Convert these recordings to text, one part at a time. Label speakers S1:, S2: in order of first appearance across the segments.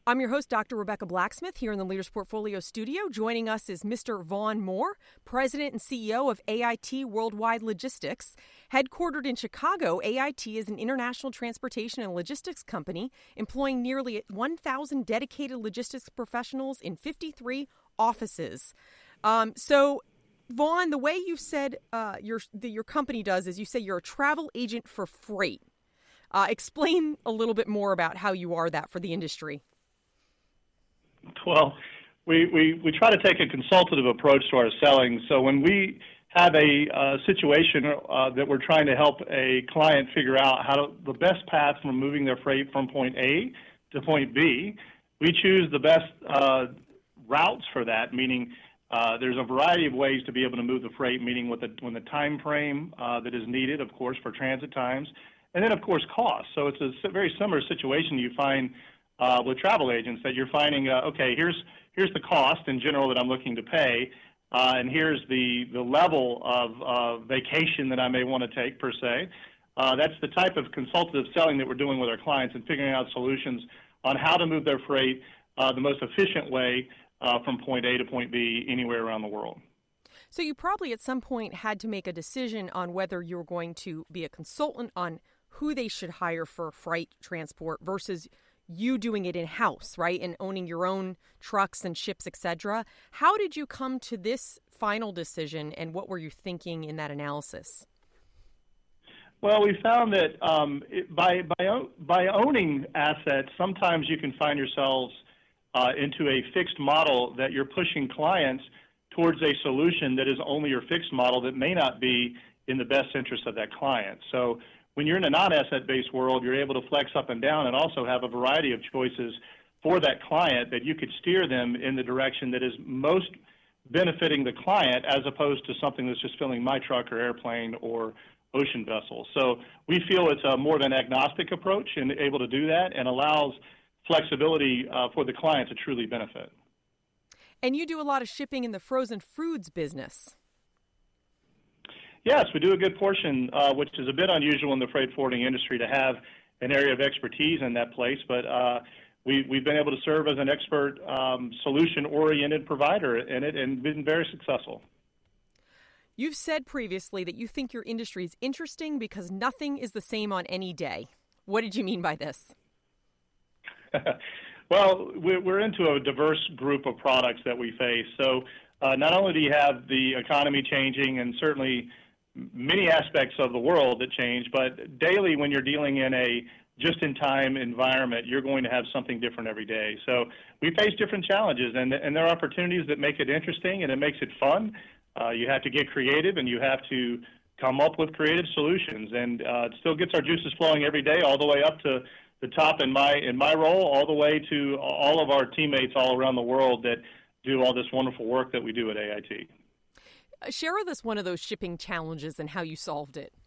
S1: I'm your host, Dr. Rebecca Blacksmith, here in the Leaders Portfolio studio. Joining us is Mr. Vaughn Moore, President and CEO of AIT Worldwide Logistics. Headquartered in Chicago, AIT is an international transportation and logistics company employing nearly 1,000 dedicated logistics professionals in 53 offices. So, Vaughn, the way you said your company does is you say you're a travel agent for freight. Explain a little bit more about how you are that for the industry.
S2: Well, we try to take a consultative approach to our selling. So when we have a situation that we're trying to help a client figure out the best path from moving their freight from point A to point B, we choose the best routes for that, meaning there's a variety of ways to be able to move the freight, meaning when the time frame that is needed, of course, for transit times, and then, of course, cost. So it's a very similar situation you find with travel agents, that you're finding, okay, here's the cost in general that I'm looking to pay, and here's the level of vacation that I may want to take, per se. That's the type of consultative selling that we're doing with our clients and figuring out solutions on how to move their freight the most efficient way from point A to point B anywhere around the world.
S1: So you probably at some point had to make a decision on whether you were going to be a consultant on who they should hire for freight transport versus you doing it in-house, right, and owning your own trucks and ships, etc. How did you come to this final decision, and what were you thinking in that analysis?
S2: Well, we found that by owning assets, sometimes you can find yourselves into a fixed model that you're pushing clients towards a solution that is only your fixed model that may not be in the best interest of that client. So when you're in a non-asset-based world, you're able to flex up and down and also have a variety of choices for that client that you could steer them in the direction that is most benefiting the client, as opposed to something that's just filling my truck or airplane or ocean vessel. So we feel it's a more of an agnostic approach and able to do that, and allows flexibility for the client to truly benefit.
S1: And you do a lot of shipping in the frozen foods business.
S2: Yes, we do a good portion, which is a bit unusual in the freight forwarding industry to have an area of expertise in that place, but we've been able to serve as an expert solution-oriented provider in it and been very successful.
S1: You've said previously that you think your industry is interesting because nothing is the same on any day. What did you mean by this?
S2: Well, we're into a diverse group of products that we face. So not only do you have the economy changing and certainly many aspects of the world that change, but daily when you're dealing in a just-in-time environment, you're going to have something different every day. So we face different challenges, and there are opportunities that make it interesting and it makes it fun. You have to get creative, and you have to come up with creative solutions, and it still gets our juices flowing every day, all the way up to the top in my role, all the way to all of our teammates all around the world that do all this wonderful work that we do at AIT.
S1: Share with us one of those shipping challenges and how you solved it.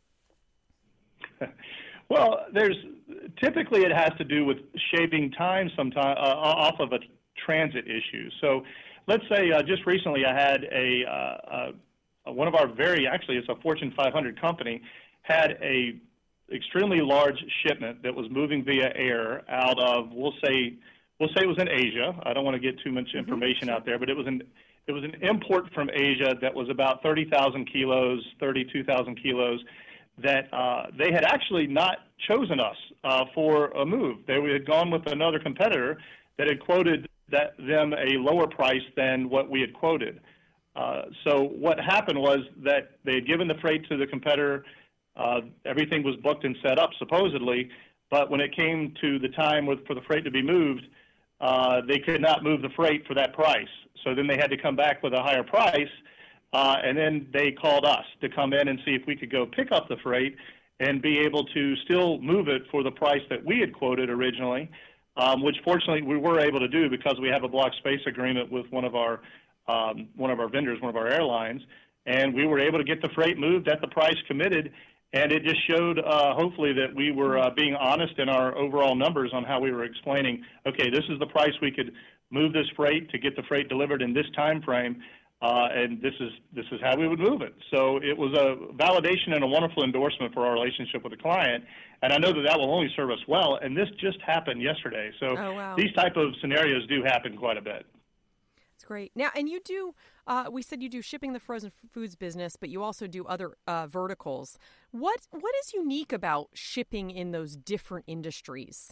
S2: Well, typically it has to do with shaving time sometimes off of a transit issue. So let's say just recently I had one of our it's a Fortune 500 company, had a extremely large shipment that was moving via air out of, we'll say it was in Asia. I don't want to get too much information out there, but it was an import from Asia that was about 32,000 kilos that they had actually not chosen us for a move. They had gone with another competitor that had quoted them a lower price than what we had quoted. So what happened was that they had given the freight to the competitor. Everything was booked and set up, supposedly, but when it came to the time for the freight to be moved, they could not move the freight for that price. So then they had to come back with a higher price, and then they called us to come in and see if we could go pick up the freight and be able to still move it for the price that we had quoted originally, which fortunately we were able to do because we have a block space agreement with one of our vendors, one of our airlines, and we were able to get the freight moved at the price committed. And it just showed, hopefully, that we were being honest in our overall numbers on how we were explaining, okay, this is the price we could move this freight to get the freight delivered in this time frame. and this is how we would move it. So it was a validation and a wonderful endorsement for our relationship with the client, and I know that will only serve us well. And this just happened yesterday. So
S1: wow.
S2: These type of scenarios do happen quite a bit.
S1: That's great. Now, and you do, we said you do shipping the frozen foods business, but you also do other verticals. What is unique about shipping in those different industries?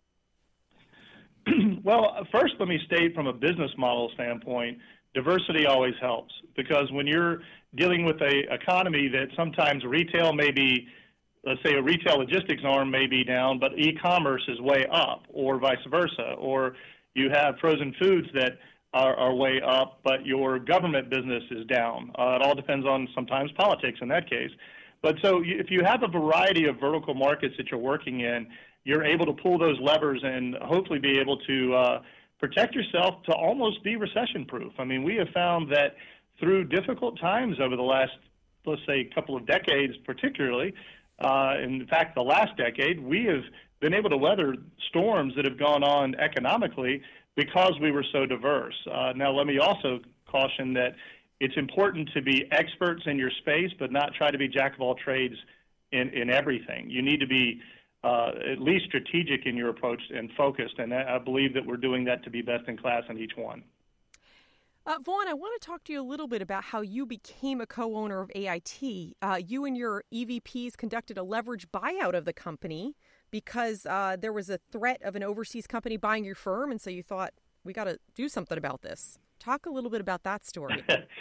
S2: Well, first, let me state from a business model standpoint, diversity always helps, because when you're dealing with a economy that sometimes retail may be, let's say a retail logistics arm may be down, but e-commerce is way up, or vice versa, or you have frozen foods that are way up, but your government business is down. It all depends on sometimes politics in that case. But so if you have a variety of vertical markets that you're working in, you're able to pull those levers and hopefully be able to protect yourself to almost be recession-proof. I mean, we have found that through difficult times over the last, let's say, couple of decades particularly, in fact, the last decade, we have been able to weather storms that have gone on economically because we were so diverse. Now, let me also caution that it's important to be experts in your space, but not try to be jack of all trades in everything. You need to be at least strategic in your approach and focused, and I believe that we're doing that to be best in class in each one.
S1: Vaughn, I want to talk to you a little bit about how you became a co-owner of AIT. You and your EVPs conducted a leveraged buyout of the company because there was a threat of an overseas company buying your firm, and so you thought, we got to do something about this. Talk a little bit about that story.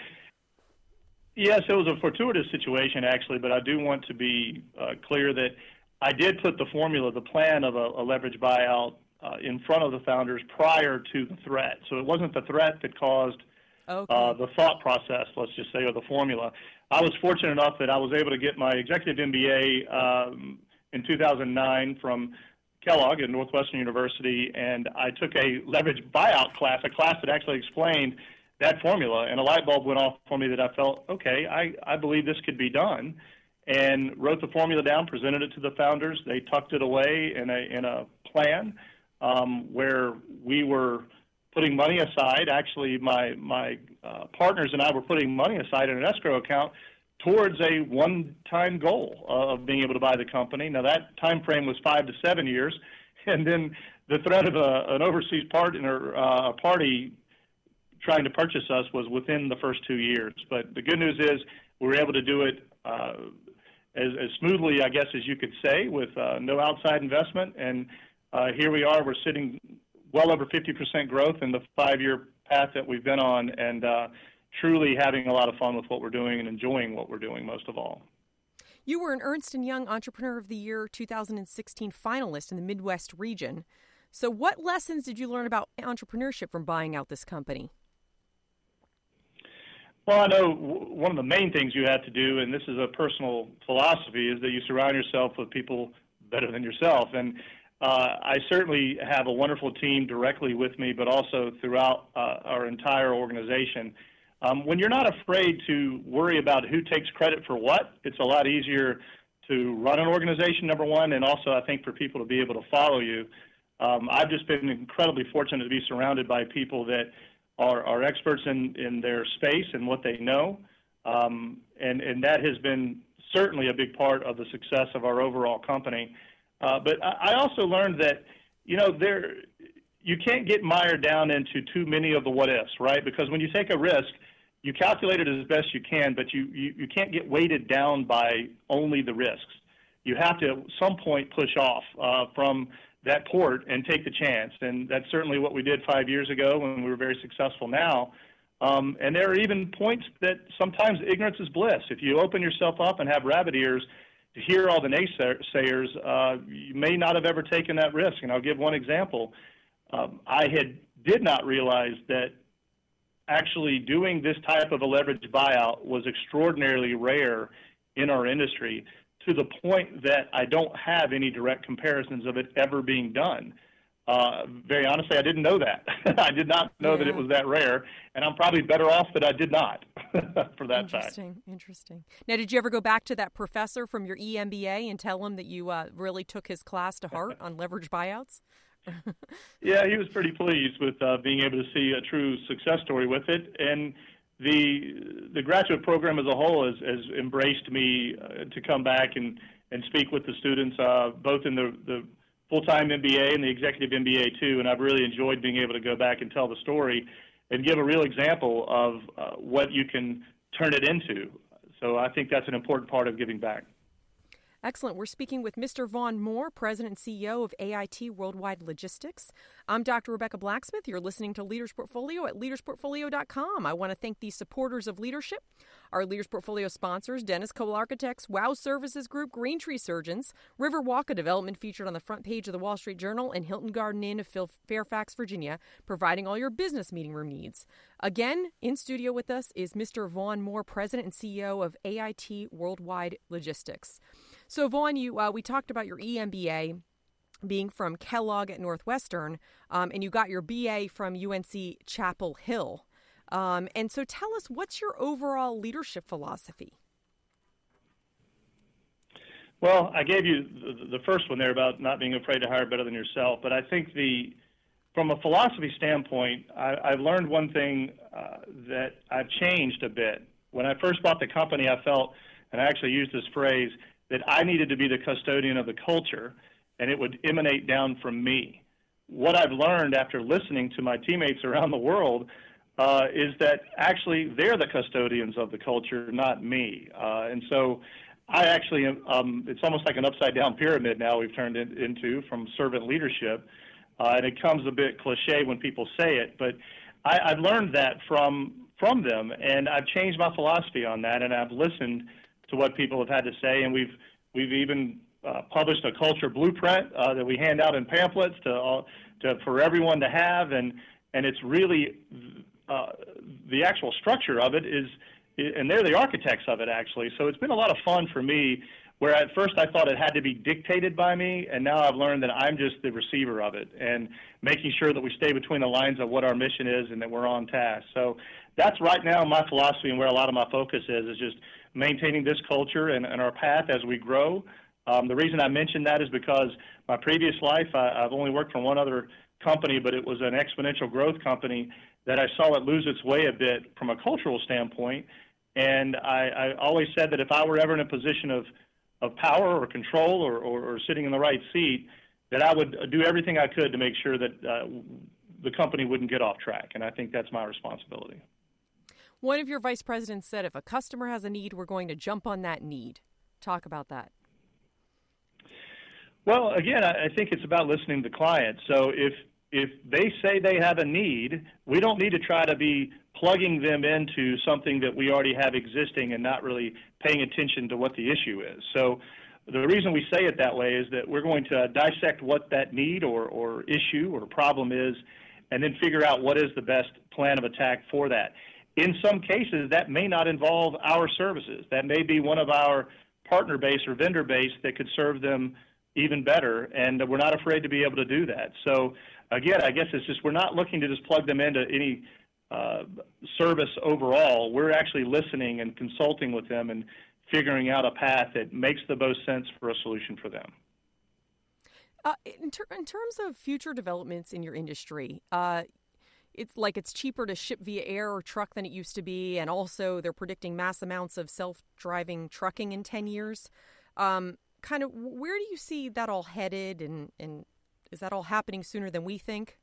S2: Yes, it was a fortuitous situation, actually, but I do want to be clear that I did put the formula, the plan of a leveraged buyout in front of the founders prior to the threat. So it wasn't the threat that caused the thought process, let's just say, or the formula. I was fortunate enough that I was able to get my executive MBA in 2009 from Kellogg at Northwestern University, and I took a leveraged buyout class, a class that actually explained that formula, and a light bulb went off for me that I felt, okay, I believe this could be done, and wrote the formula down, presented it to the founders. They tucked it away in a plan where we were putting money aside. Actually, my partners and I were putting money aside in an escrow account towards a one-time goal of being able to buy the company. Now, that time frame was 5 to 7 years, and then the threat of an overseas partner, party trying to purchase us was within the first 2 years. But the good news is we were able to do it as smoothly, I guess, as you could say, with no outside investment. And here we are. We're sitting well over 50% growth in the 5-year path that we've been on, and truly having a lot of fun with what we're doing and enjoying what we're doing most of all.
S1: You were an Ernst & Young Entrepreneur of the Year 2016 finalist in the Midwest region. So what lessons did you learn about entrepreneurship from buying out this company?
S2: Well, I know one of the main things you have to do, and this is a personal philosophy, is that you surround yourself with people better than yourself. And I certainly have a wonderful team directly with me, but also throughout our entire organization. When you're not afraid to worry about who takes credit for what, it's a lot easier to run an organization, number one, and also I think for people to be able to follow you. I've just been incredibly fortunate to be surrounded by people that are experts in their space and what they know, and that has been certainly a big part of the success of our overall company. But I also learned that, you can't get mired down into too many of the what-ifs, right? Because when you take a risk, you calculate it as best you can, but you can't get weighted down by only the risks. You have to, at some point, push off from that port and take the chance. And that's certainly what we did 5 years ago when we were very successful now. And there are even points that sometimes ignorance is bliss. If you open yourself up and have rabbit ears to hear all the naysayers, you may not have ever taken that risk. And I'll give one example. I did not realize that actually doing this type of a leveraged buyout was extraordinarily rare in our industry, to the point that I don't have any direct comparisons of it ever being done. Very honestly, I didn't know that. I did not know that it was that rare, and I'm probably better off that I did not for that fact.
S1: Interesting. Now, did you ever go back to that professor from your EMBA and tell him that you really took his class to heart on leveraged buyouts?
S2: Yeah, he was pretty pleased with being able to see a true success story with it. And the graduate program as a whole has embraced me to come back and speak with the students, both in the full-time MBA and the executive MBA too, and I've really enjoyed being able to go back and tell the story and give a real example of what you can turn it into. So I think that's an important part of giving back.
S1: Excellent. We're speaking with Mr. Vaughn Moore, President and CEO of AIT Worldwide Logistics. I'm Dr. Rebecca Blacksmith. You're listening to Leaders Portfolio at leadersportfolio.com. I want to thank the supporters of leadership, our Leaders Portfolio sponsors, Dennis Cole Architects, WOW Services Group, Green Tree Surgeons, Riverwalk, a development featured on the front page of the Wall Street Journal, and Hilton Garden Inn of Fairfax, Virginia, providing all your business meeting room needs. Again, in studio with us is Mr. Vaughn Moore, President and CEO of AIT Worldwide Logistics. So, Vaughn, we talked about your EMBA being from Kellogg at Northwestern, and you got your BA from UNC Chapel Hill. And so tell us, what's your overall leadership philosophy?
S2: Well, I gave you the first one there about not being afraid to hire better than yourself, but I think from a philosophy standpoint, I've learned one thing that I've changed a bit. When I first bought the company, I felt, and I actually used this phrase, that I needed to be the custodian of the culture, and it would emanate down from me. What I've learned after listening to my teammates around the world is that actually they're the custodians of the culture, not me. And so I actually, it's almost like an upside-down pyramid now we've turned it into from servant leadership, and it comes a bit cliche when people say it, but I've learned that from them, and I've changed my philosophy on that, and I've listened to what people have had to say, and we've even published a culture blueprint that we hand out in pamphlets for everyone to have, and it's really the actual structure of it is, and they're the architects of it actually. So it's been a lot of fun for me. Where at first I thought it had to be dictated by me, and now I've learned that I'm just the receiver of it and making sure that we stay between the lines of what our mission is and that we're on task. So that's right now my philosophy and where a lot of my focus is just maintaining this culture and our path as we grow. The reason I mentioned that is because my previous life, I've only worked for one other company, but it was an exponential growth company that I saw it lose its way a bit from a cultural standpoint. And I always said that if I were ever in a position of power or control or sitting in the right seat, that I would do everything I could to make sure that the company wouldn't get off track. And I think that's my responsibility.
S1: One of your vice presidents said, if a customer has a need, we're going to jump on that need. Talk about that.
S2: Well, again, I think it's about listening to clients. So if they say they have a need, we don't need to try to be plugging them into something that we already have existing and not really paying attention to what the issue is. So the reason we say it that way is that we're going to dissect what that need or issue or problem is, and then figure out what is the best plan of attack for that. In some cases, that may not involve our services. That may be one of our partner base or vendor base that could serve them even better, and we're not afraid to be able to do that. So again, I guess it's just we're not looking to just plug them into any service overall. We're actually listening and consulting with them and figuring out a path that makes the most sense for a solution for them.
S1: In terms of future developments in your industry, it's cheaper to ship via air or truck than it used to be, and also they're predicting mass amounts of self-driving trucking in 10 years. Kind of where do you see that all headed, and is that all happening sooner than we think?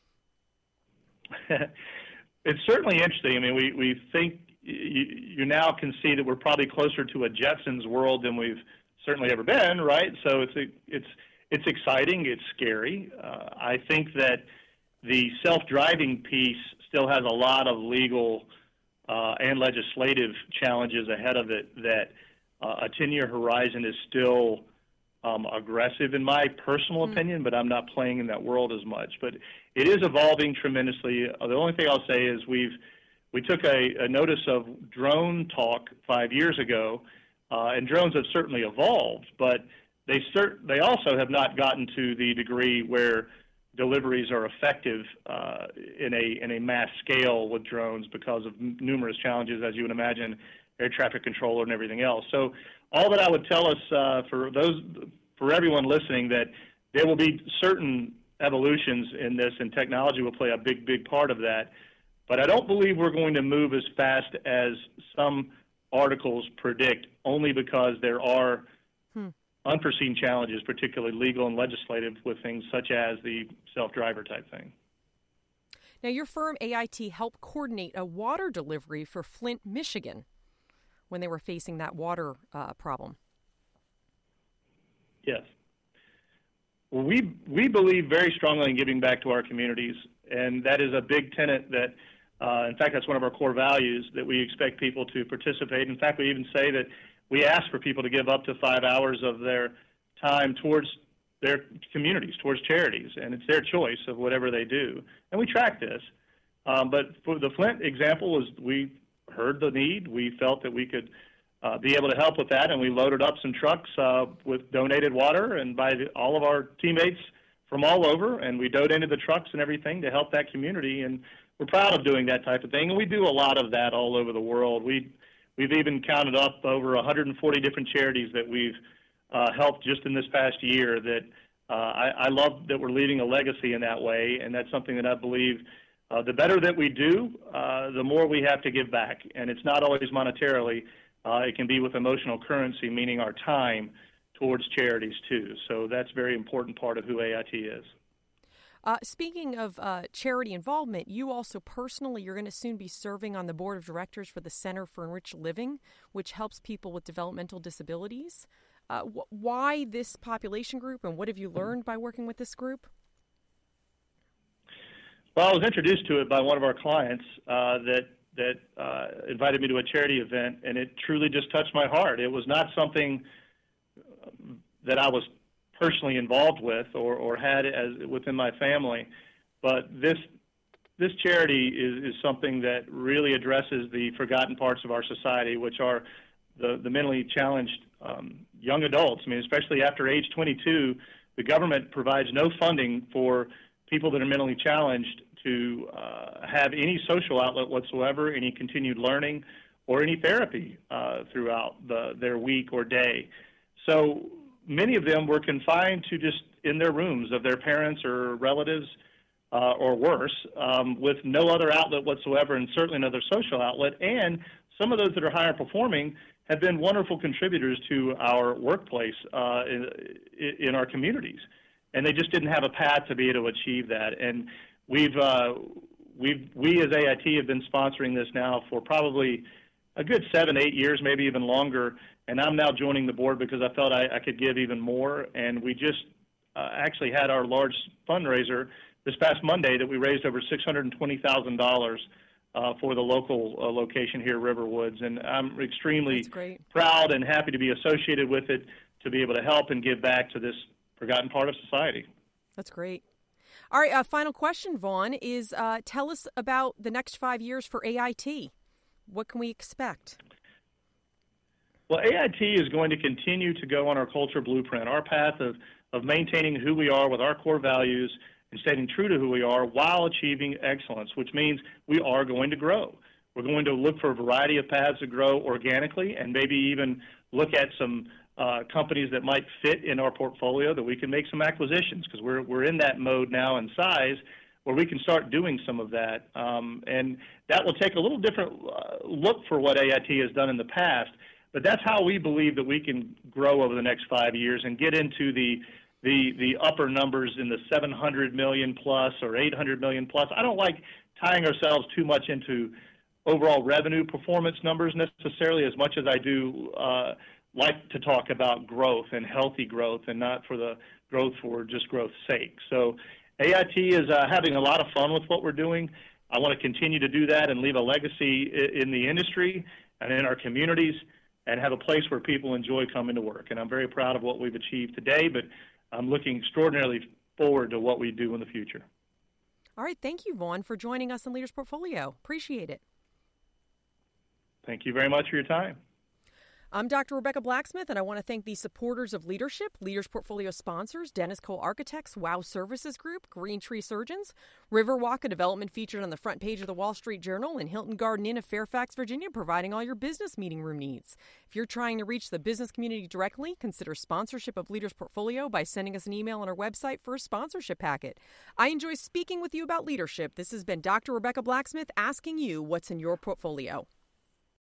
S2: It's certainly interesting. I mean, we think you now can see that we're probably closer to a Jetsons world than we've certainly ever been, right? So it's exciting. It's scary. I think that the self-driving piece still has a lot of legal and legislative challenges ahead of it that a 10-year horizon is still aggressive in my personal opinion, but I'm not playing in that world as much. But it is evolving tremendously. The only thing I'll say is we took a notice of drone talk 5 years ago, and drones have certainly evolved, but they also have not gotten to the degree where deliveries are effective in a mass scale with drones because of numerous challenges, as you would imagine, air traffic controller and everything else. So all that I would tell us for everyone listening, that there will be certain evolutions in this, and technology will play a big part of that. But I don't believe we're going to move as fast as some articles predict, only because there are unforeseen challenges, particularly legal and legislative, with things such as the self-driver type thing.
S1: Now, your firm, AIT, helped coordinate a water delivery for Flint, Michigan, when they were facing that water problem.
S2: Yes. Well, we believe very strongly in giving back to our communities, and that is a big tenet that, in fact, that's one of our core values, that we expect people to participate. In fact, we even say that we ask for people to give up to 5 hours of their time towards their communities, towards charities, and it's their choice of whatever they do. And we track this. But for the Flint example, we heard the need. We felt that we could be able to help with that, and we loaded up some trucks with donated water and by all of our teammates from all over, and we donated the trucks and everything to help that community, and we're proud of doing that type of thing, and we do a lot of that all over the world. We've even counted up over 140 different charities that we've helped just in this past year. That I love that we're leaving a legacy in that way, and that's something that I believe the better that we do, the more we have to give back, and it's not always monetarily. It can be with emotional currency, meaning our time towards charities too. So that's a very important part of who AIT is.
S1: Speaking of charity involvement, you also personally, you're going to soon be serving on the board of directors for the Center for Enriched Living, which helps people with developmental disabilities. Why this population group, and what have you learned by working with this group?
S2: Well, I was introduced to it by one of our clients that invited me to a charity event, and it truly just touched my heart. It was not something that I was personally involved with or had as within my family, but this charity is something that really addresses the forgotten parts of our society, which are the mentally challenged young adults. I mean, especially after age 22, the government provides no funding for people that are mentally challenged to have any social outlet whatsoever, any continued learning, or any therapy throughout their week or day. So many of them were confined to just in their rooms of their parents or relatives or worse, with no other outlet whatsoever, and certainly no other social outlet. And some of those that are higher performing have been wonderful contributors to our workplace in our communities. And they just didn't have a path to be able to achieve that. And we as AIT have been sponsoring this now for probably a good 7-8 years, maybe even longer. And I'm now joining the board because I felt I could give even more. And we just actually had our large fundraiser this past Monday that we raised over $620,000 for the local location here, Riverwoods. And I'm extremely proud and happy to be associated with it, to be able to help and give back to this forgotten part of society.
S1: That's great. All right, final question, Vaughn, is tell us about the next 5 years for AIT. What can we expect?
S2: Well, AIT is going to continue to go on our culture blueprint, our path of maintaining who we are with our core values and staying true to who we are while achieving excellence, which means we are going to grow. We're going to look for a variety of paths to grow organically, and maybe even look at some companies that might fit in our portfolio, that we can make some acquisitions, because we're in that mode now in size where we can start doing some of that. And that will take a little different look for what AIT has done in the past, but that's how we believe that we can grow over the next 5 years and get into the upper numbers in the 700 million plus or 800 million plus. I don't like tying ourselves too much into overall revenue performance numbers necessarily, as much as I do like to talk about growth and healthy growth, and not for the growth for just growth's sake. So AIT is having a lot of fun with what we're doing. I want to continue to do that and leave a legacy in the industry and in our communities, and have a place where people enjoy coming to work. And I'm very proud of what we've achieved today, but I'm looking extraordinarily forward to what we do in the future.
S1: All right. Thank you, Vaughn, for joining us on Leaders Portfolio. Appreciate it.
S2: Thank you very much for your time.
S1: I'm Dr. Rebecca Blacksmith, and I want to thank the supporters of Leadership, Leaders Portfolio sponsors, Dennis Cole Architects, WOW Services Group, Green Tree Surgeons, Riverwalk, a development featured on the front page of the Wall Street Journal, and Hilton Garden Inn of Fairfax, Virginia, providing all your business meeting room needs. If you're trying to reach the business community directly, consider sponsorship of Leaders Portfolio by sending us an email on our website for a sponsorship packet. I enjoy speaking with you about leadership. This has been Dr. Rebecca Blacksmith asking you what's in your portfolio.